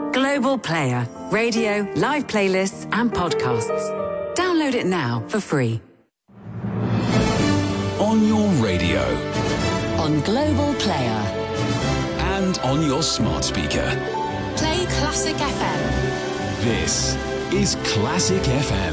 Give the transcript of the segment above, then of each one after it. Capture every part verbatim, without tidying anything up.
Global Player. Radio, live playlists and podcasts. Download it now for free. On your radio. On Global Player. And on your smart speaker. Play Classic F M. This is Classic F M.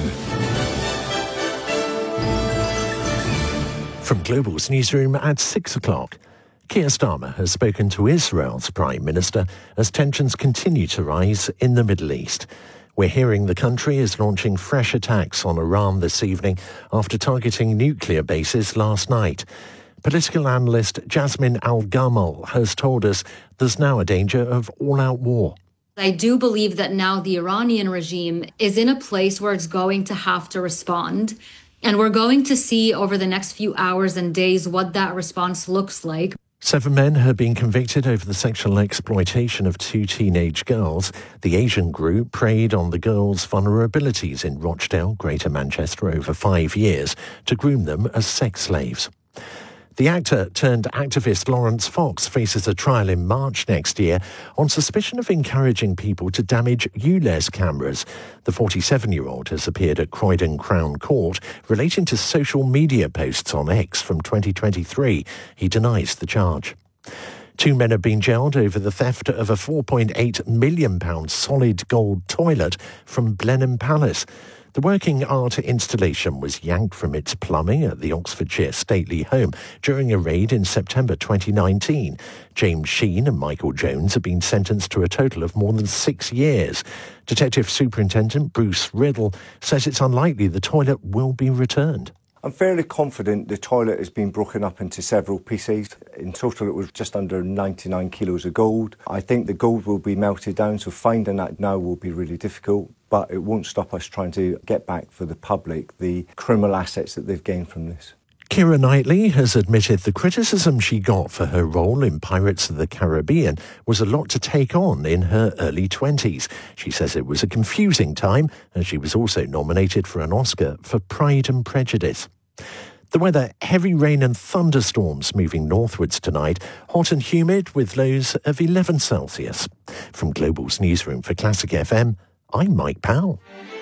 From Global's newsroom at six o'clock. Keir Starmer has spoken to Israel's Prime Minister as tensions continue to rise in the Middle East. We're hearing the country is launching fresh attacks on Iran this evening after targeting nuclear bases last night. Political analyst Jasmine Al-Gamal has told us there's now a danger of all-out war. I do believe that now the Iranian regime is in a place where it's going to have to respond. And we're going to see over the next few hours and days what that response looks like. Seven men have been convicted over the sexual exploitation of two teenage girls. The Asian group preyed on the girls' vulnerabilities in Rochdale, Greater Manchester, over five years to groom them as sex slaves. The actor turned activist Lawrence Fox faces a trial in March next year on suspicion of encouraging people to damage U L E Z cameras. The forty-seven-year-old has appeared at Croydon Crown Court relating to social media posts on X from twenty twenty-three. He denies the charge. Two men have been jailed over the theft of a four point eight million pounds solid gold toilet from Blenheim Palace. The working art installation was yanked from its plumbing at the Oxfordshire stately home during a raid in September twenty nineteen. James Sheen and Michael Jones have been sentenced to a total of more than six years. Detective Superintendent Bruce Riddle says it's unlikely the toilet will be returned. I'm fairly confident the toilet has been broken up into several pieces. In total, it was just under ninety-nine kilos of gold. I think the gold will be melted down, so finding that now will be really difficult, but it won't stop us trying to get back for the public the criminal assets that they've gained from this. Keira Knightley has admitted the criticism she got for her role in Pirates of the Caribbean was a lot to take on in her early twenties. She says it was a confusing time, and she was also nominated for an Oscar for Pride and Prejudice. The weather, heavy rain and thunderstorms moving northwards tonight, hot and humid with lows of eleven Celsius. From Global's newsroom for Classic F M, I'm Mike Powell.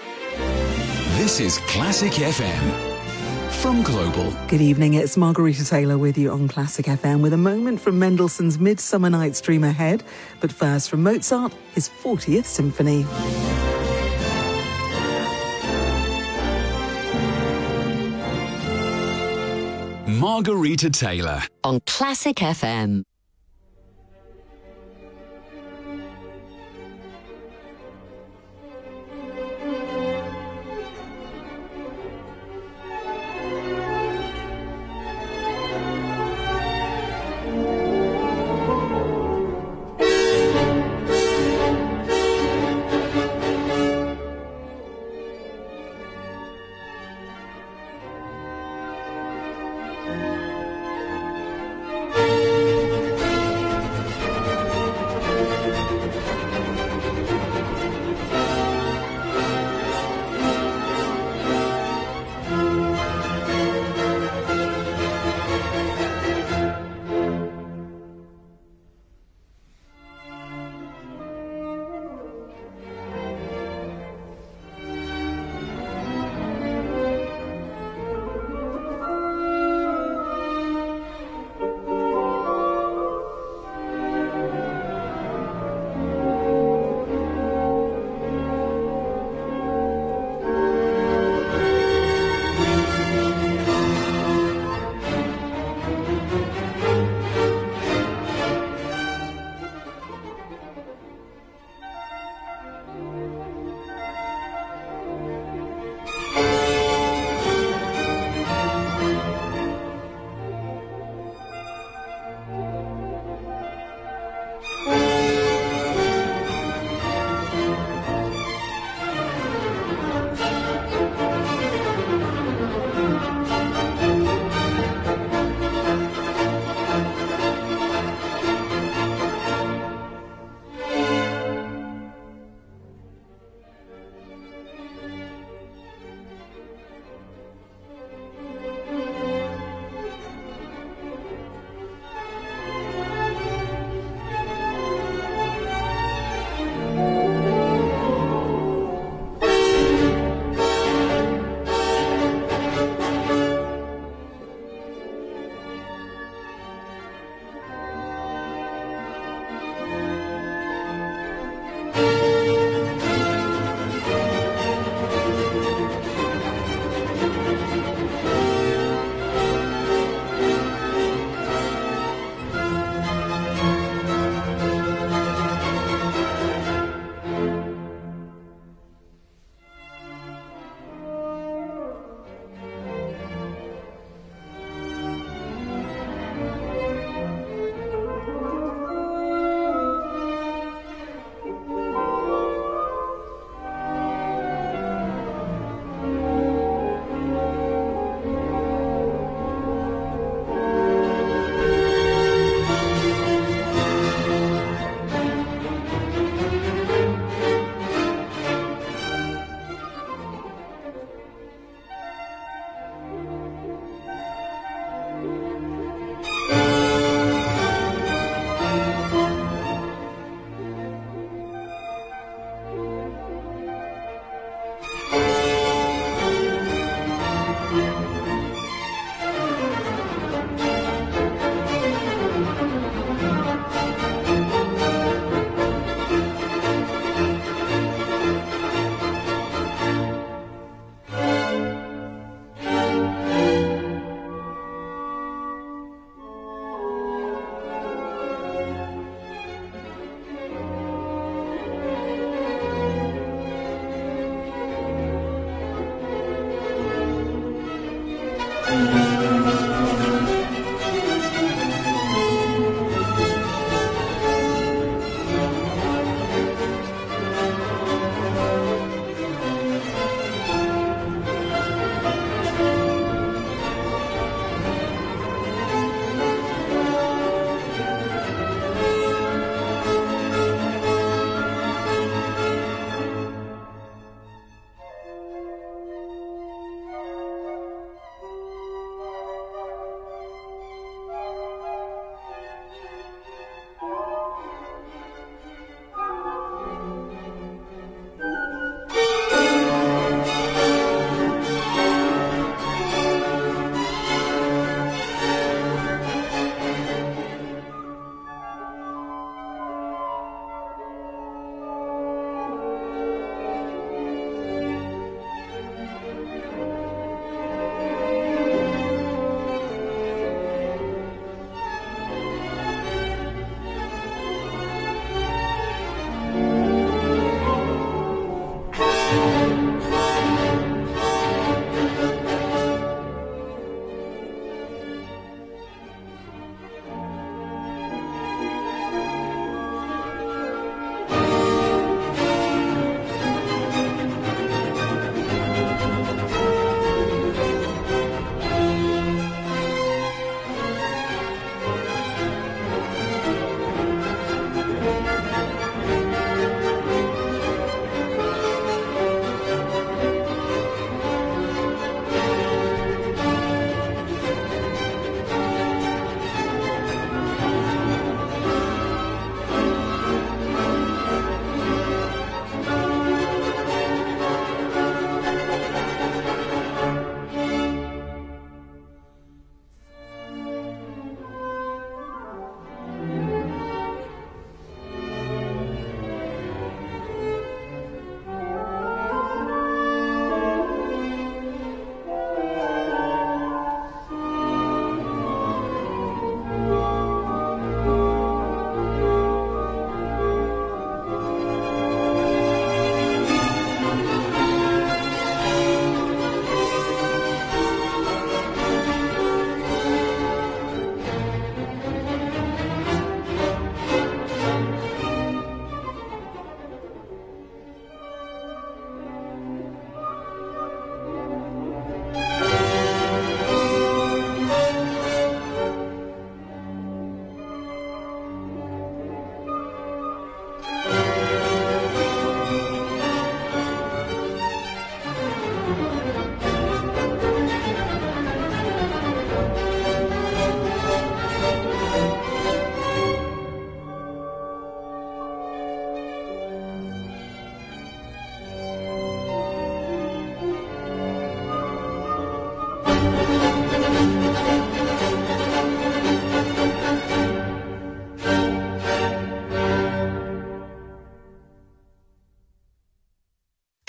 This is Classic F M. From Global. Good evening, it's Margarita Taylor with you on Classic F M with a moment from Mendelssohn's Midsummer Night's Dream ahead. But first from Mozart, his fortieth Symphony. Margarita Taylor. On Classic F M.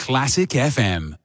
Classic F M.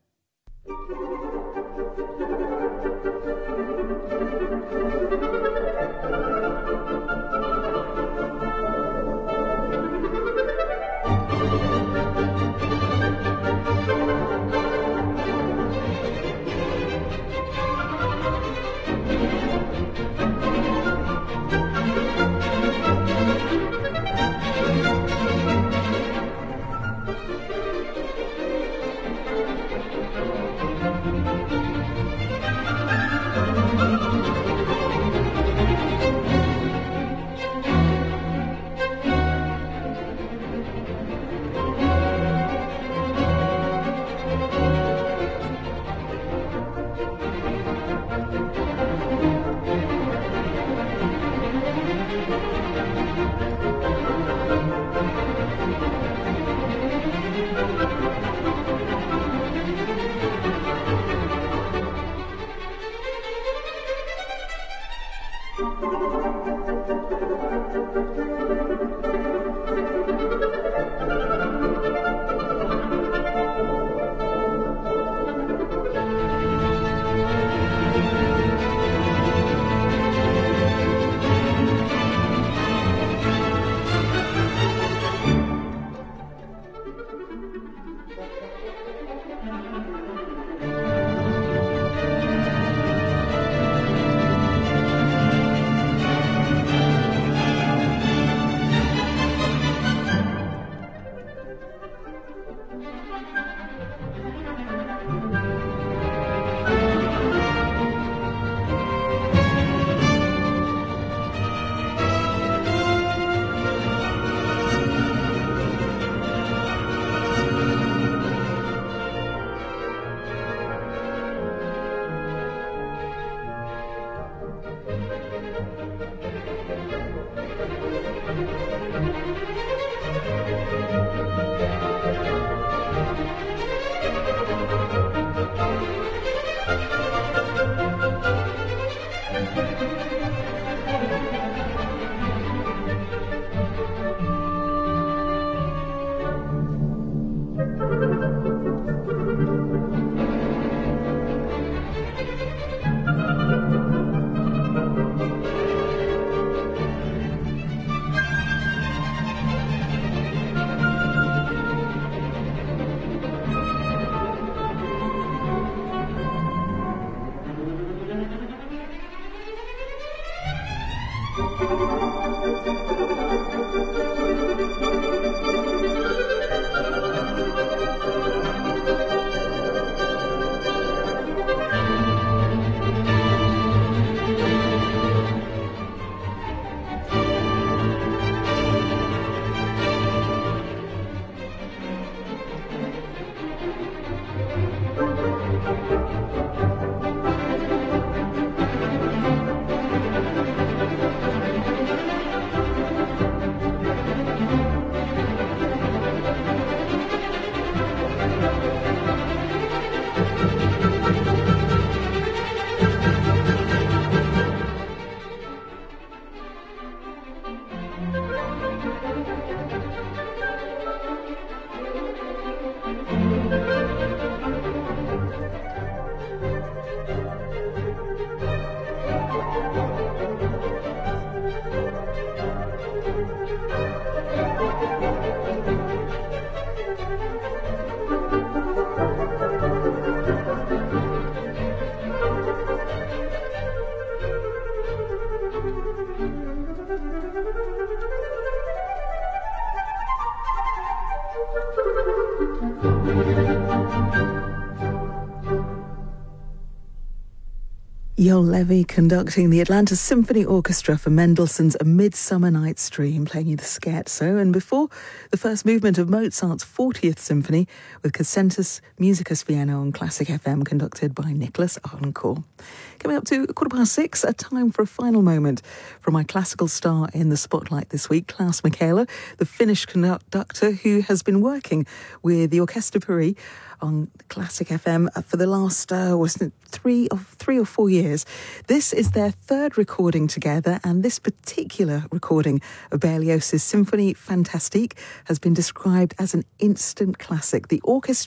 Joel Levy conducting the Atlanta Symphony Orchestra for Mendelssohn's A Midsummer Night's Dream, playing you the scherzo. And before, the first movement of Mozart's fortieth Symphony with Concertus Musicus Vienna on Classic F M, conducted by Nicholas Ardencourt. Coming up to quarter past six, a time for a final moment from my classical star in the spotlight this week, Klaus Michaela, the Finnish conductor who has been working with the Orchestre Paris on Classic F M for the last, uh, wasn't it, three or, three or four years. This is their third recording together, and this particular recording of Berlioz's Symphonie Fantastique has been described as an instant classic. The orchestra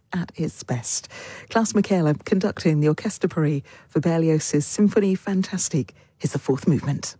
at its best. Klaus Michaela conducting the Orchestre de Paris for Berlioz's Symphonie Fantastique. Here's the fourth movement.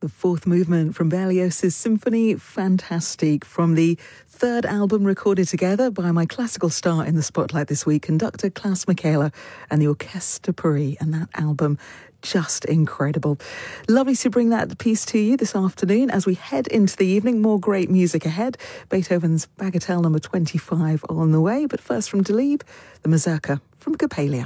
The fourth movement from Berlioz' Symphony Fantastique, from the third album recorded together by my classical star in the spotlight this week, conductor Klaus Michaela and the Orchestre de Paris, and that album, just incredible. Lovely to bring that piece to you this afternoon as we head into the evening. More great music ahead. Beethoven's Bagatelle number twenty-five on the way, but first from Delibes, the Mazurka from Coppelia.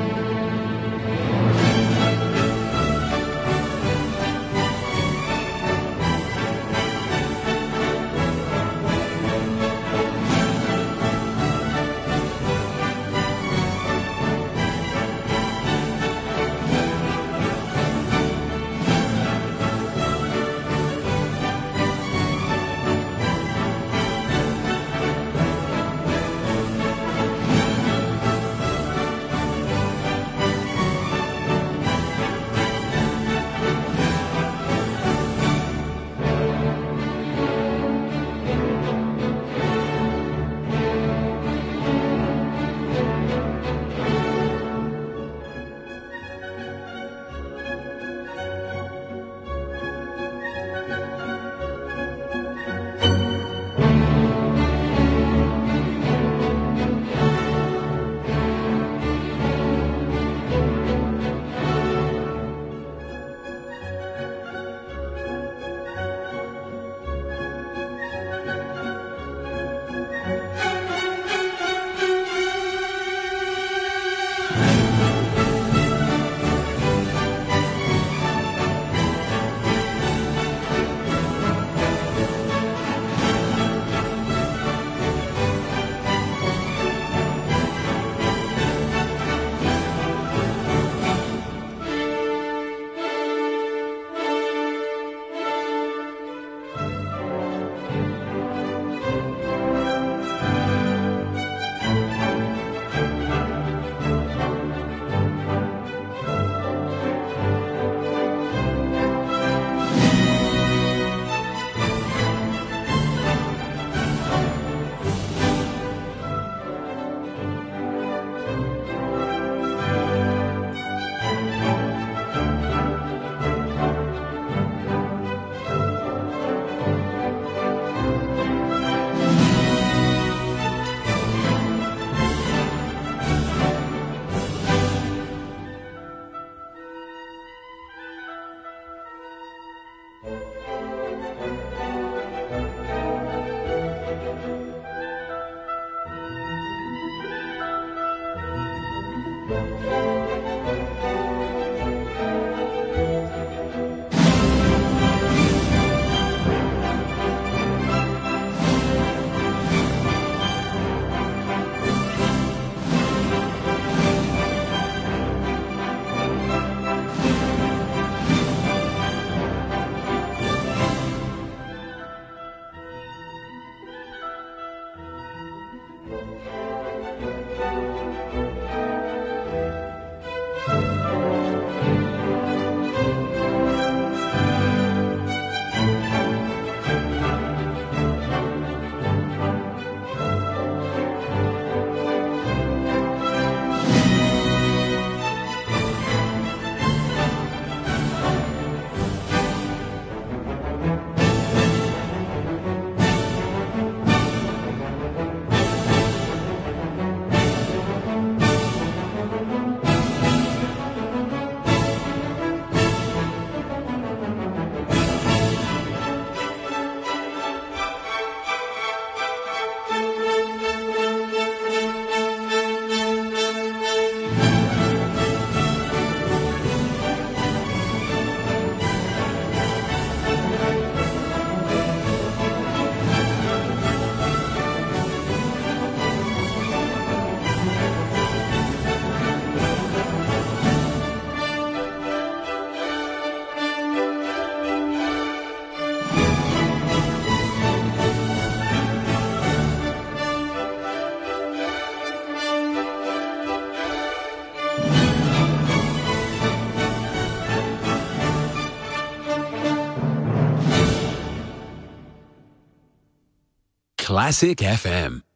Classic F M.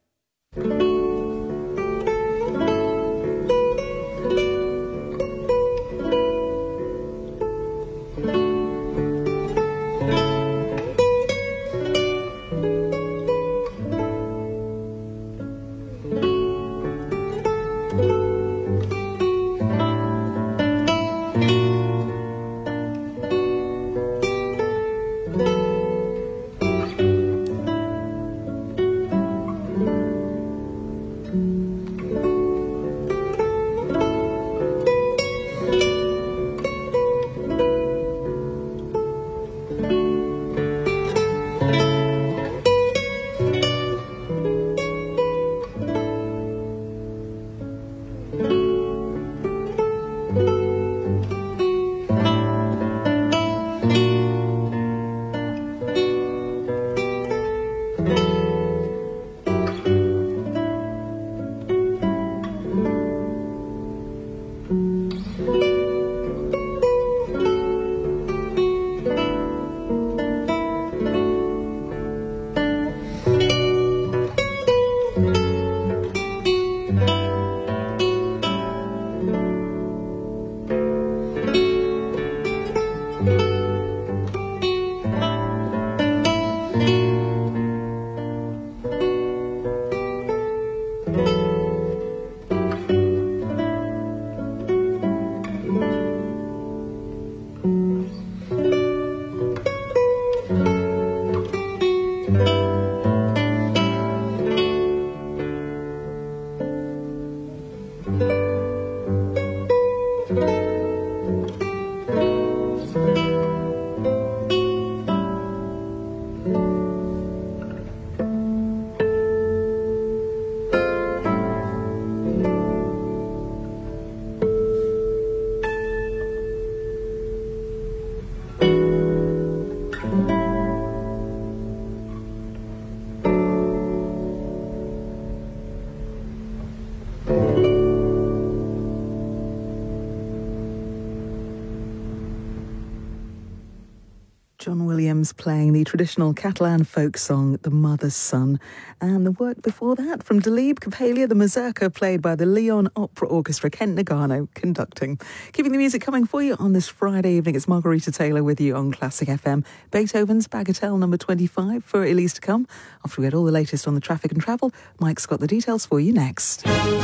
John Williams playing the traditional Catalan folk song, The Mother's Son. And the work before that from Dalib Kapalia, the Mazurka, played by the Lyon Opera Orchestra, Kent Nagano conducting. Keeping the music coming for you on this Friday evening, it's Margarita Taylor with you on Classic F M. Beethoven's Bagatelle number twenty-five for Elise to come. After we get all the latest on the traffic and travel, Mike's got the details for you next.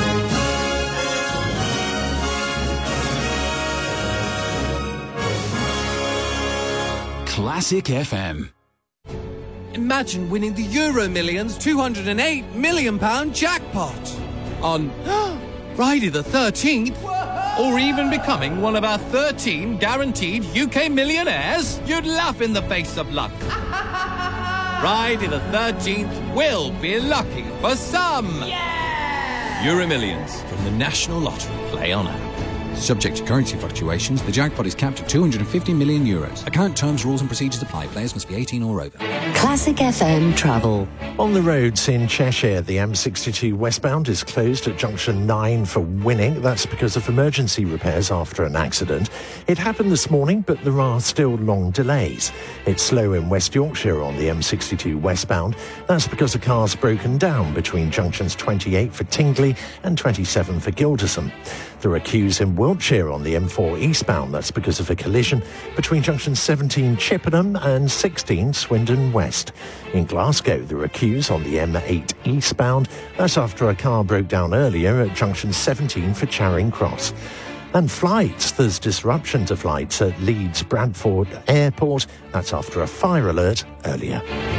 Classic F M. Imagine winning the Euro Millions two hundred eight million pound jackpot on Friday the thirteenth, or even becoming one of our thirteen guaranteed U K millionaires. You'd laugh in the face of luck. Friday the thirteenth will be lucky for some. Yeah! Euro Millions from the National Lottery. Play on app. Subject to currency fluctuations, the jackpot is capped at two hundred fifty million euros. Account terms, rules and procedures apply. Players must be eighteen or over. Classic F M travel. On the roads in Cheshire, the M sixty-two westbound is closed at junction nine for Winning. That's because of emergency repairs after an accident. It happened this morning, but there are still long delays. It's slow in West Yorkshire on the M sixty-two westbound. That's because a car's broken down between junctions twenty-eight for Tingley and twenty-seven for Gilderson. There are queues in Wiltshire on the M four eastbound. That's because of a collision between junctions seventeen Chippenham and sixteen Swindon West. In Glasgow, there are queues on the M eight eastbound. That's after a car broke down earlier at junction seventeen for Charing Cross. And flights, there's disruption to flights at Leeds Bradford Airport. That's after a fire alert earlier.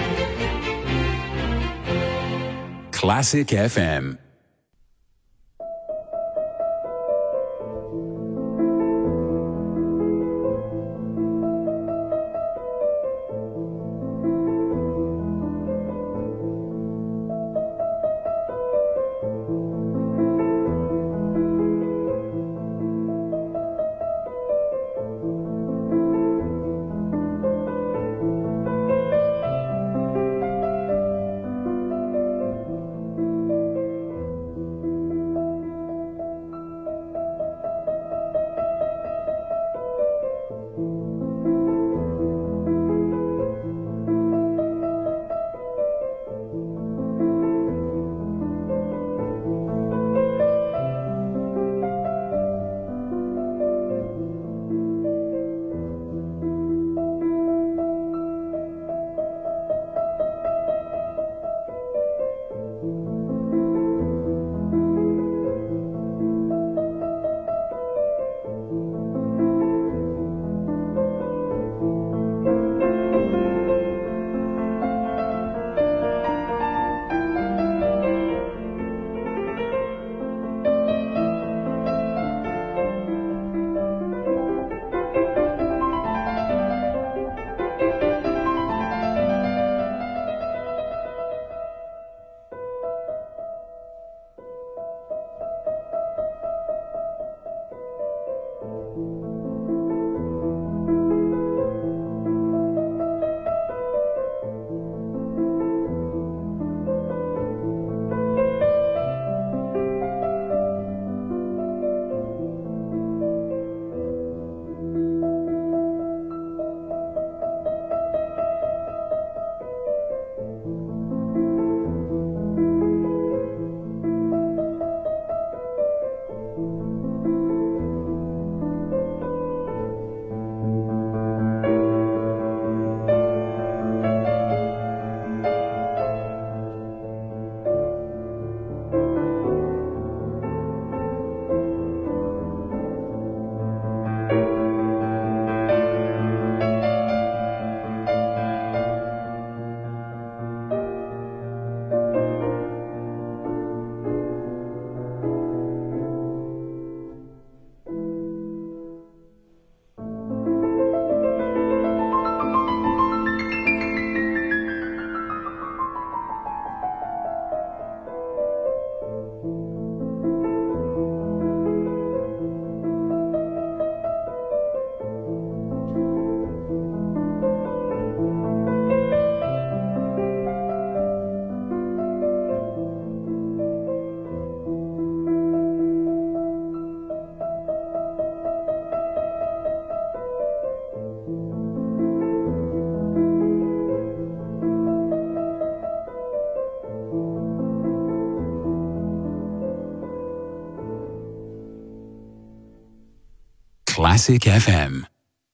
Classic F M. Classic F M.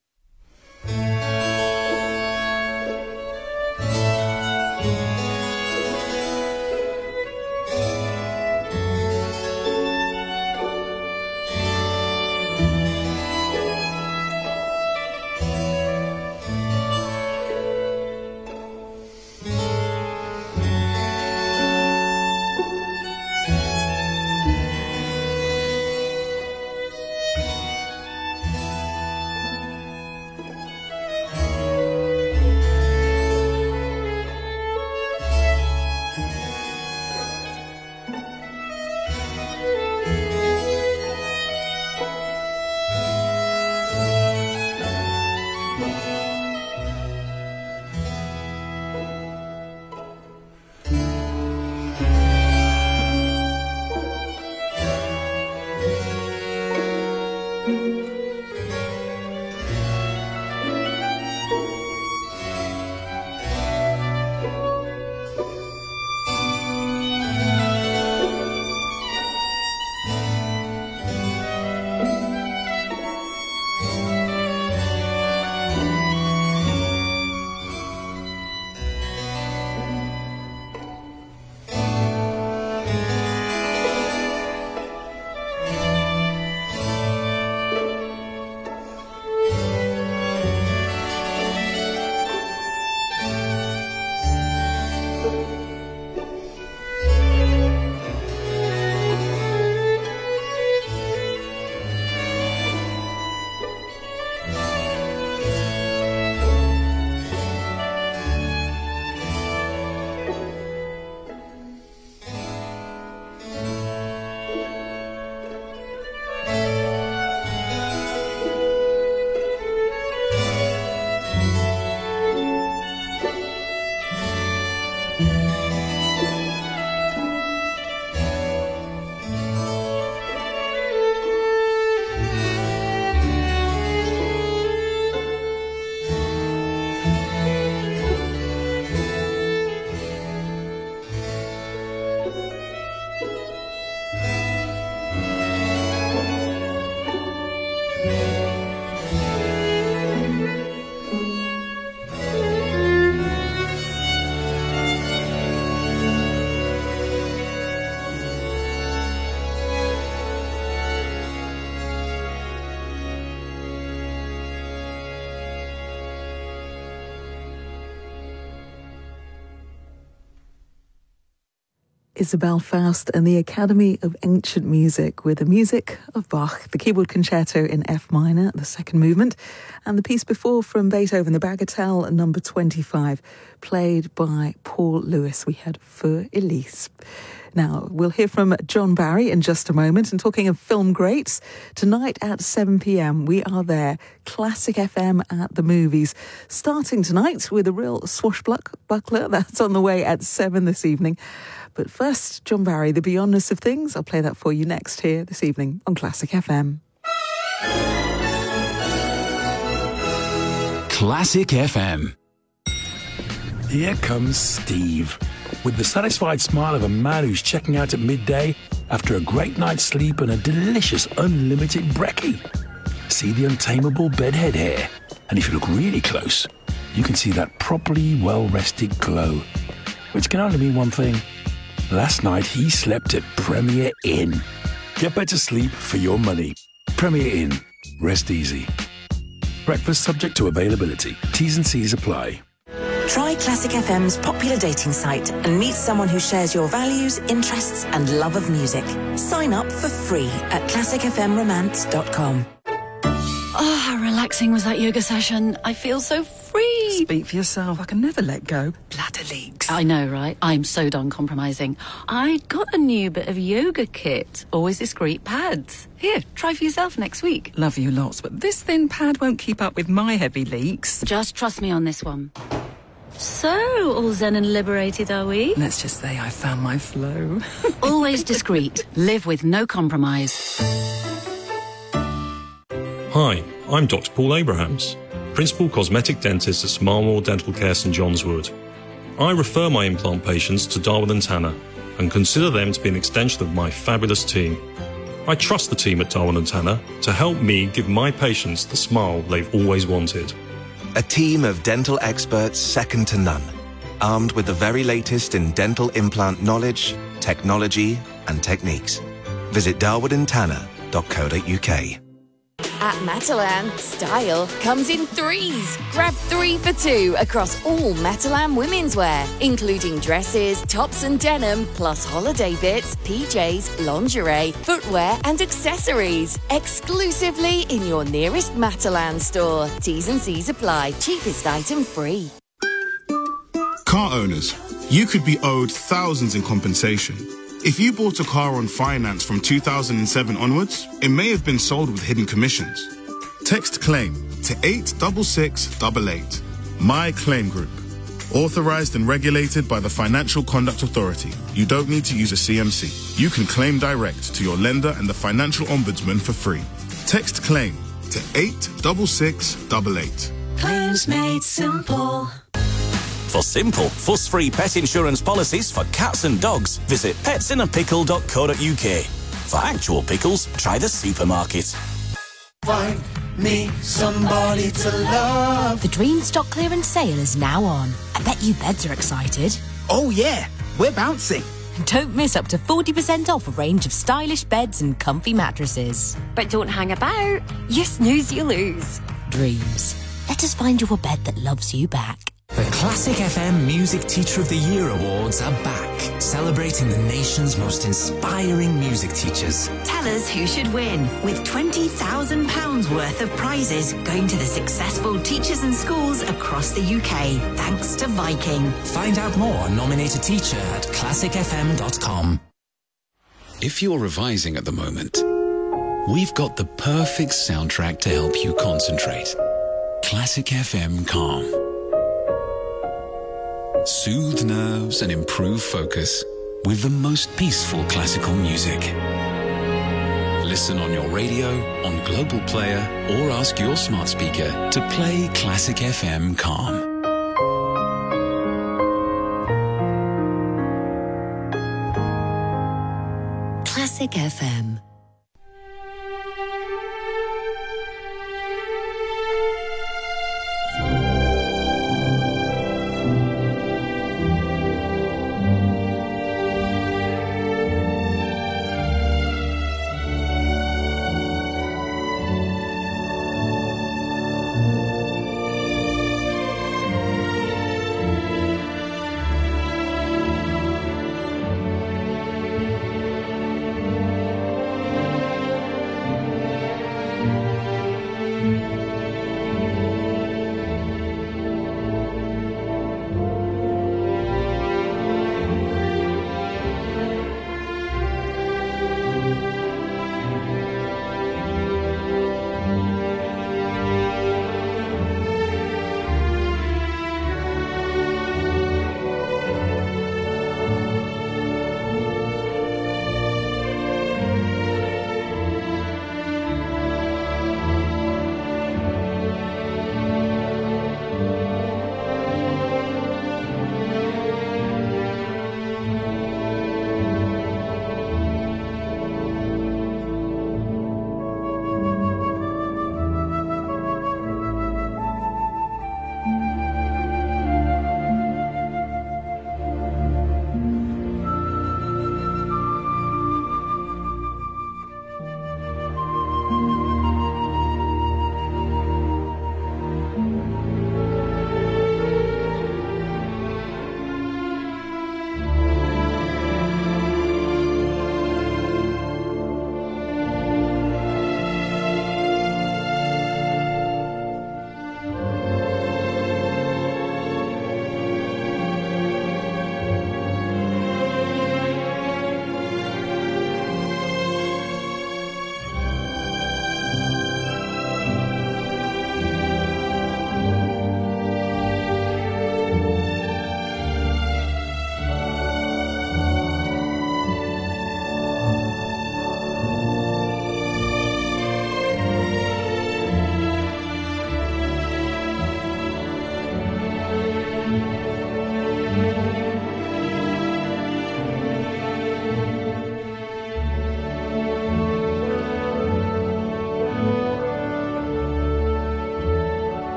Isabel Faust and the Academy of Ancient Music with the music of Bach, the keyboard concerto in F minor, the second movement, and the piece before from Beethoven, the Bagatelle number twenty-five, played by Paul Lewis. We had Für Elise. Now, we'll hear from John Barry in just a moment. And talking of film greats, tonight at seven p.m, we are there, Classic F M at the movies. Starting tonight with a real swashbuckler. That's on the way at seven this evening. But first, John Barry, The Beyondness of Things. I'll play that for you next here this evening on Classic F M. Classic F M. Here comes Steve, with the satisfied smile of a man who's checking out at midday after a great night's sleep and a delicious unlimited brekkie. See the untamable bedhead hair, and if you look really close, you can see that properly well-rested glow, which can only mean one thing. Last night he slept at Premier Inn. Get better sleep for your money. Premier Inn. Rest easy. Breakfast subject to availability. T's and C's apply. Try Classic F M's popular dating site and meet someone who shares your values, interests and love of music. Sign up for free at classic f m romance dot com. Oh, how relaxing was that yoga session. I feel so free. Speak for yourself. I can never let go. Bladder leaks. I know, right? I'm so done compromising. I got a new bit of yoga kit. Always discreet pads. Here, try for yourself next week. Love you lots, but this thin pad won't keep up with my heavy leaks. Just trust me on this one. So, all zen and liberated, are we? Let's just say I found my flow. Always discreet. Live with no compromise. Hi, I'm Doctor Paul Abrahams, Principal Cosmetic Dentist at Smarlmore Dental Care St John's Wood. I refer my implant patients to Darwin and Tanner and consider them to be an extension of my fabulous team. I trust the team at Darwin and Tanner to help me give my patients the smile they've always wanted. A team of dental experts second to none, armed with the very latest in dental implant knowledge, technology and techniques. Visit darwin and tanner dot co dot uk. At Matalan, style comes in threes. Grab three for two across all Matalan women's wear, including dresses, tops and denim, plus holiday bits, P Js, lingerie, footwear and accessories. Exclusively in your nearest Matalan store. T's and C's apply. Cheapest item free. Car owners, you could be owed thousands in compensation. If you bought a car on finance from two thousand seven onwards, it may have been sold with hidden commissions. Text CLAIM to eight six six eight eight. My Claim Group. Authorized and regulated by the Financial Conduct Authority. You don't need to use a C M C. You can claim direct to your lender and the Financial Ombudsman for free. Text CLAIM to eight six six eight eight. Claims made simple. For simple, fuss-free pet insurance policies for cats and dogs, visit pets in a pickle dot co dot uk. For actual pickles, try the supermarket. Find me somebody to love. The Dream stock clearance sale is now on. I bet you beds are excited. Oh yeah, we're bouncing. Don't miss up to forty percent off a range of stylish beds and comfy mattresses. But don't hang about. You snooze, you lose. Dreams. Let us find you a bed that loves you back. The Classic F M Music Teacher of the Year Awards are back, celebrating the nation's most inspiring music teachers. Tell us who should win, with twenty thousand pounds worth of prizes going to the successful teachers and schools across the U K, thanks to Viking. Find out more on Nominate a Teacher at classic f m dot com. If you're revising at the moment, we've got the perfect soundtrack to help you concentrate. Classic F M Calm. Soothe nerves and improve focus with the most peaceful classical music. Listen on your radio, on Global Player, or ask your smart speaker to play Classic F M Calm. Classic F M.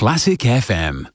Classic F M.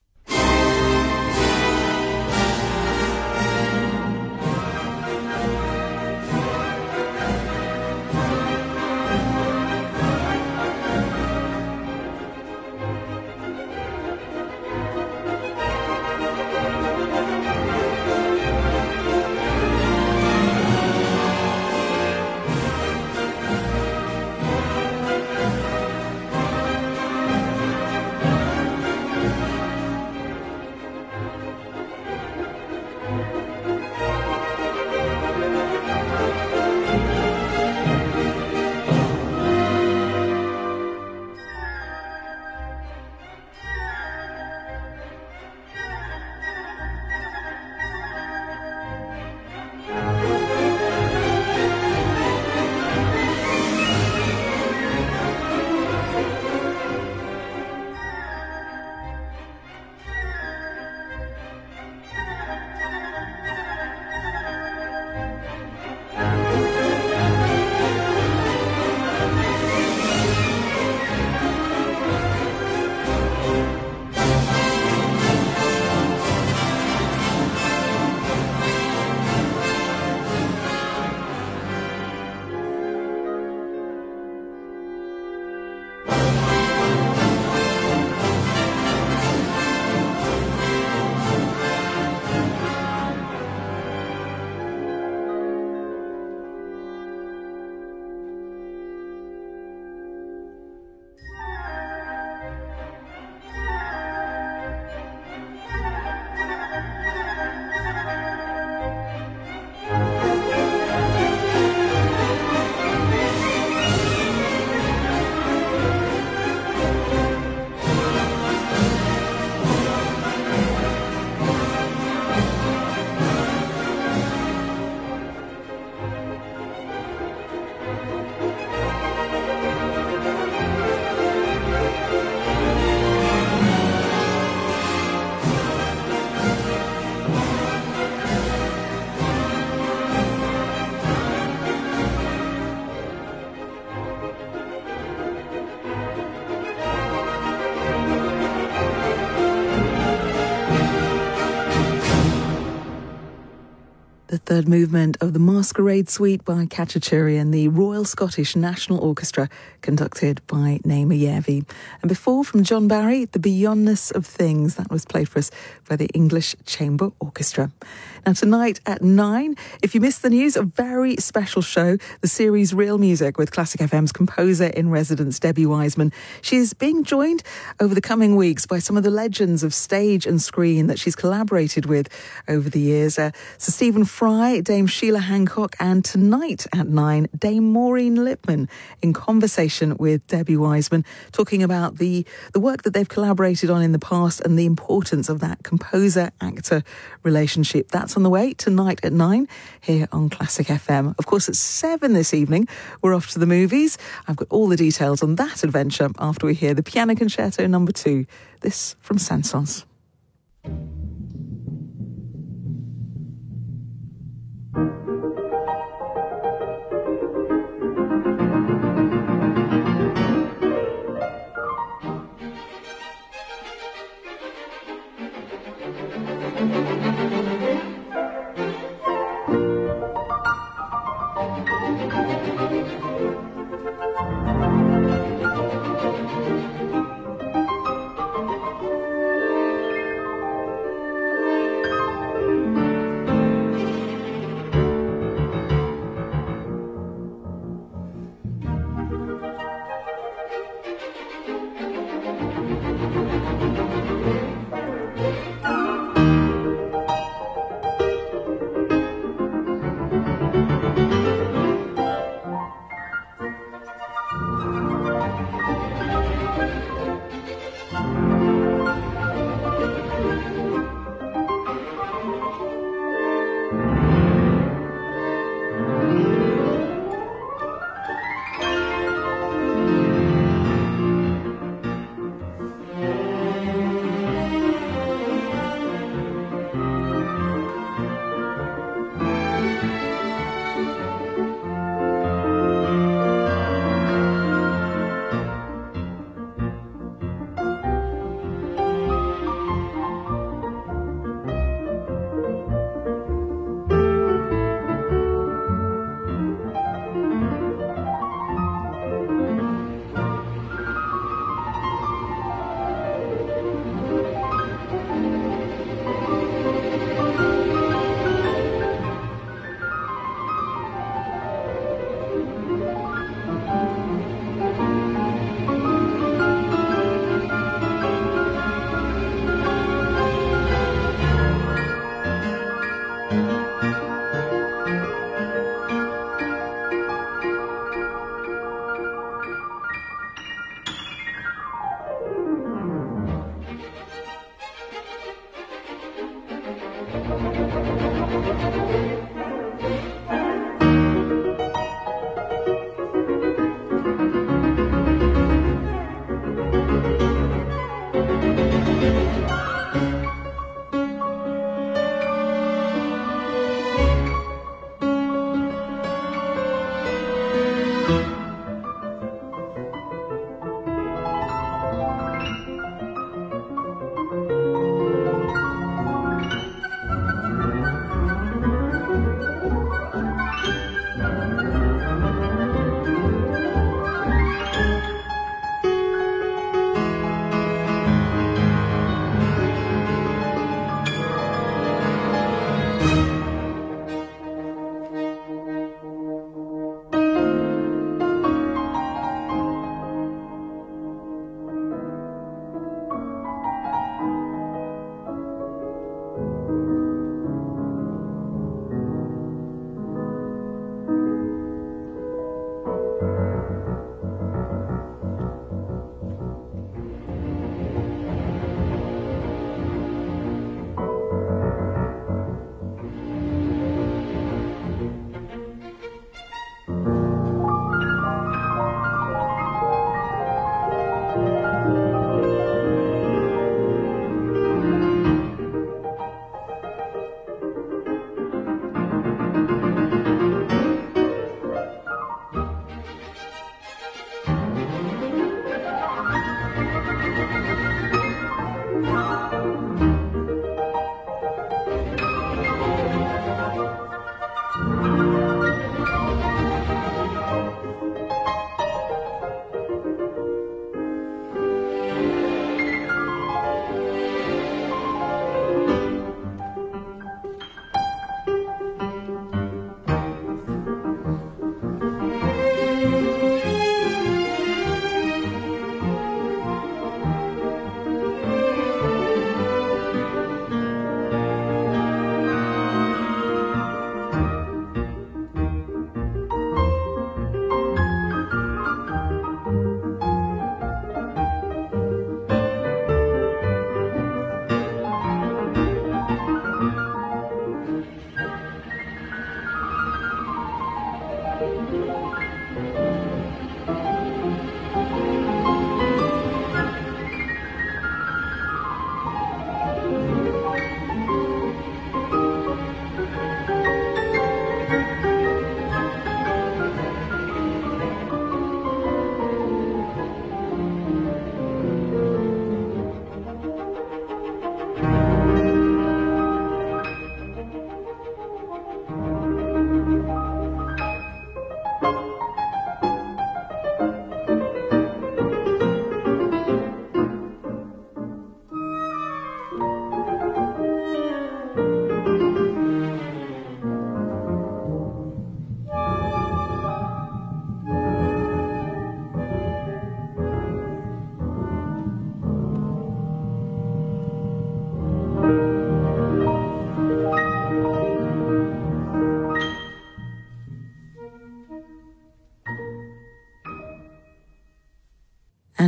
The third movement of the Masquerade Suite by Khachachuri and the Royal Scottish National Orchestra, conducted by Naima Yervi. And before, from John Barry, The Beyondness of Things. That was played for us by the English Chamber Orchestra. Now, tonight at nine, if you missed the news, a very special show, the series Real Music with Classic F M's composer-in-residence, Debbie Wiseman. She is being joined over the coming weeks by some of the legends of stage and screen that she's collaborated with over the years. Uh, Sir Stephen Fry, Dame Sheila Hancock, and tonight at nine, Dame Maureen Lipman in conversation with Debbie Wiseman, talking about the, the work that they've collaborated on in the past and the importance of that composer-actor relationship. That's on the way tonight at nine here on Classic F M. Of course, at seven this evening, we're off to the movies. I've got all the details on that adventure after we hear the Piano Concerto number two. This from Saint-Saëns.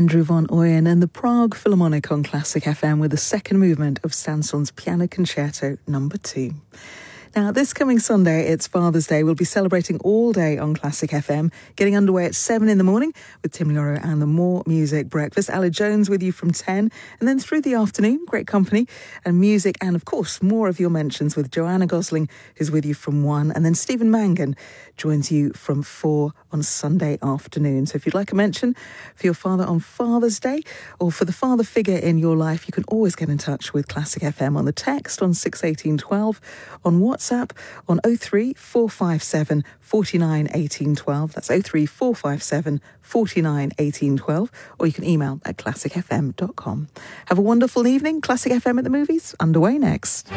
Andrew von Ooyen and the Prague Philharmonic on Classic F M with the second movement of Saint-Saëns Piano Concerto number two. Now, this coming Sunday, it's Father's Day. We'll be celebrating all day on Classic F M, getting underway at seven in the morning with Tim Leoro and the More Music Breakfast. Ali Jones with you from ten, and then through the afternoon, great company and music, and of course, more of your mentions with Joanna Gosling, who's with you from one, and then Stephen Mangan joins you from four on Sunday afternoon. So if you'd like a mention for your father on Father's Day or for the father figure in your life, you can always get in touch with Classic F M on the text on six eighteen twelve, on WhatsApp on oh three four five seven four nine one eight one two. That's oh three four five seven four nine one eight one two, or you can email at classic f m dot com. Have a wonderful evening. Classic F M at the movies, underway next.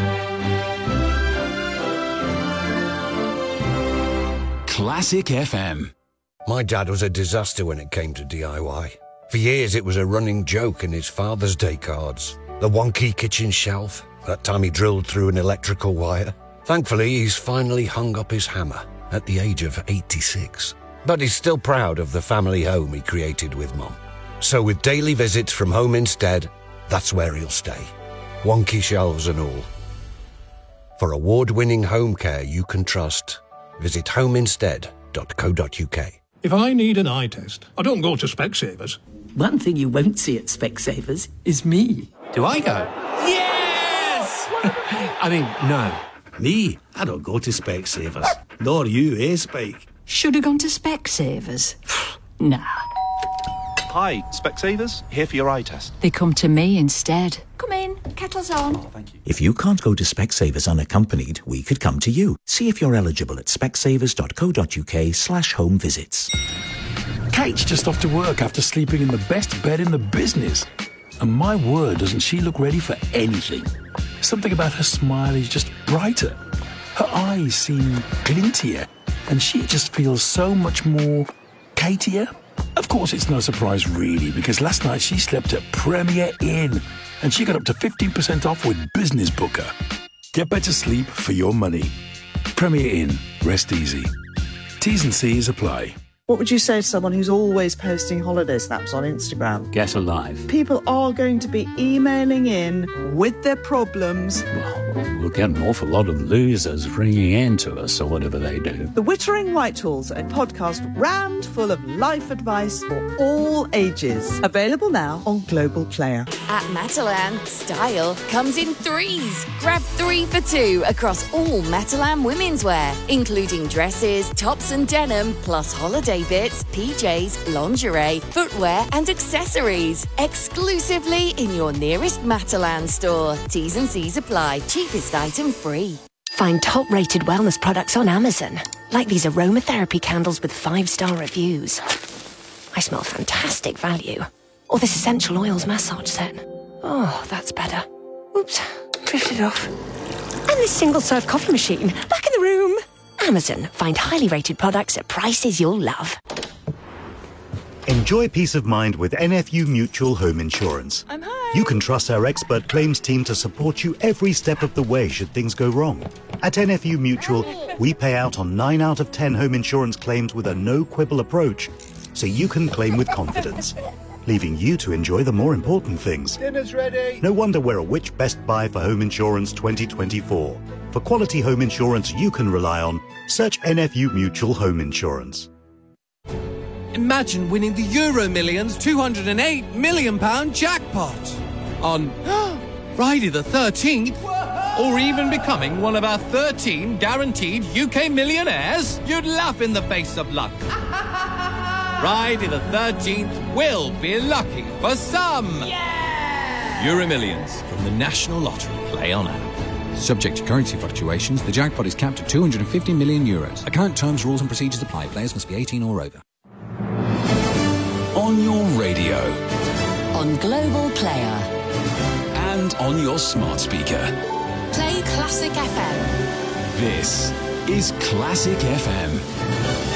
Classic F M. My dad was a disaster when it came to D I Y. For years it was a running joke in his Father's Day cards. The wonky kitchen shelf, that time he drilled through an electrical wire. Thankfully, he's finally hung up his hammer at the age of eighty-six. But he's still proud of the family home he created with Mum. So with daily visits from Home Instead, that's where he'll stay. Wonky shelves and all. For award-winning home care you can trust, visit home instead dot co dot u k. If I need an eye test, I don't go to Specsavers. One thing you won't see at Specsavers is me. Do I go? Yes! I mean, no. Me, I don't go to Specsavers. Nor you, eh, Spike? Should have gone to Specsavers. Nah. Hi, Specsavers. Here for your eye test. They come to me instead. Come in, kettle's on. Oh, thank you. If you can't go to Specsavers unaccompanied, we could come to you. See if you're eligible at specsavers dot co dot u k slash home visits. Kate's just off to work after sleeping in the best bed in the business. And my word, doesn't she look ready for anything? Something about her smile is just brighter. Her eyes seem glintier. And she just feels so much more Katier. Of course, it's no surprise really, because last night she slept at Premier Inn and she got up to fifteen percent off with Business Booker. Get better sleep for your money. Premier Inn. Rest easy. T's and C's apply. What would you say to someone who's always posting holiday snaps on Instagram? Get a life. People are going to be emailing in with their problems. Well, we'll get an awful lot of losers ringing in to us or whatever they do. The Wittering Whitehall's a podcast rammed full of life advice for all ages. Available now on Global Player. At Matalan, style comes in threes. Grab three for two across all Matalan women's wear, including dresses, tops and denim, plus holiday bits, P Js, lingerie, footwear and accessories. Exclusively in your nearest Matalan store. T's and C's apply. Cheapest item free. Find top-rated wellness products on Amazon, like these aromatherapy candles with five-star reviews. I smell fantastic value. Or this essential oils massage set. Oh, that's better. Oops, drifted off. And this single-serve coffee machine, back in the room. Amazon. Find highly rated products at prices you'll love. Enjoy peace of mind with N F U Mutual Home Insurance. I'm home. You can trust our expert claims team to support you every step of the way should things go wrong. At N F U Mutual, we pay out on nine out of ten home insurance claims with a no-quibble approach, so you can claim with confidence, leaving you to enjoy the more important things. Dinner's ready. No wonder we're a Which Best Buy for Home Insurance twenty twenty-four. For quality home insurance you can rely on, search N F U Mutual Home Insurance. Imagine winning the Euro Millions two hundred eight million pound jackpot on Friday the thirteenth, or even becoming one of our thirteen guaranteed U K millionaires. You'd laugh in the face of luck. Friday the thirteenth will be lucky for some. Yeah! Euro Millions from the National Lottery. Play on app. Subject to currency fluctuations, the jackpot is capped at two hundred fifty million euros. Account terms, rules and procedures apply. Players must be eighteen or over. On your radio. On Global Player. And on your smart speaker. Play Classic F M. This is Classic F M.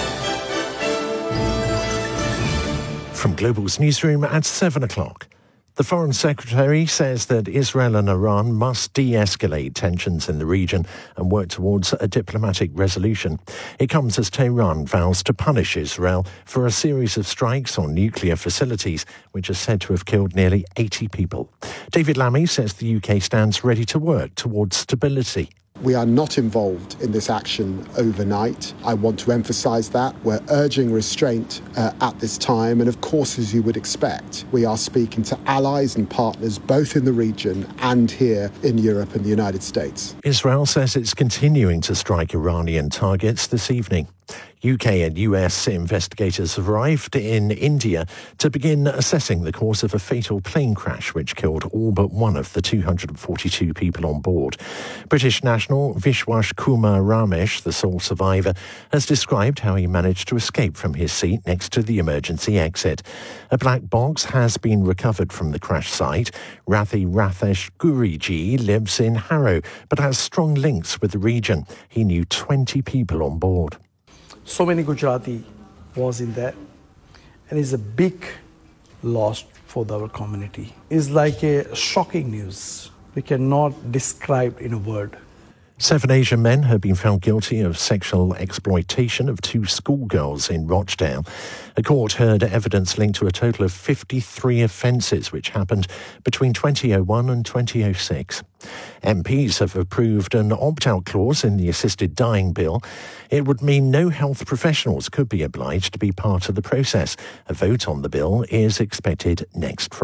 From Global's newsroom at seven o'clock. The Foreign Secretary says that Israel and Iran must de-escalate tensions in the region and work towards a diplomatic resolution. It comes as Tehran vows to punish Israel for a series of strikes on nuclear facilities, which are said to have killed nearly eighty people. David Lammy says the U K stands ready to work towards stability. We are not involved in this action overnight. I want to emphasise that. We're urging restraint uh, at this time. And of course, as you would expect, we are speaking to allies and partners both in the region and here in Europe and the United States. Israel says it's continuing to strike Iranian targets this evening. U K and U S investigators have arrived in India to begin assessing the cause of a fatal plane crash which killed all but one of the two hundred forty-two people on board. British national Vishwas Kumar Ramesh, the sole survivor, has described how he managed to escape from his seat next to the emergency exit. A black box has been recovered from the crash site. Rathi Rathesh Guriji lives in Harrow but has strong links with the region. He knew twenty people on board. So many Gujarati was in there, and it's a big loss for our community. It's like a shocking news. We cannot describe in a word. Seven Asian men have been found guilty of sexual exploitation of two schoolgirls in Rochdale. A court heard evidence linked to a total of fifty-three offences which happened between twenty oh one and twenty oh six. M Ps have approved an opt-out clause in the assisted dying bill. It would mean no health professionals could be obliged to be part of the process. A vote on the bill is expected next Friday.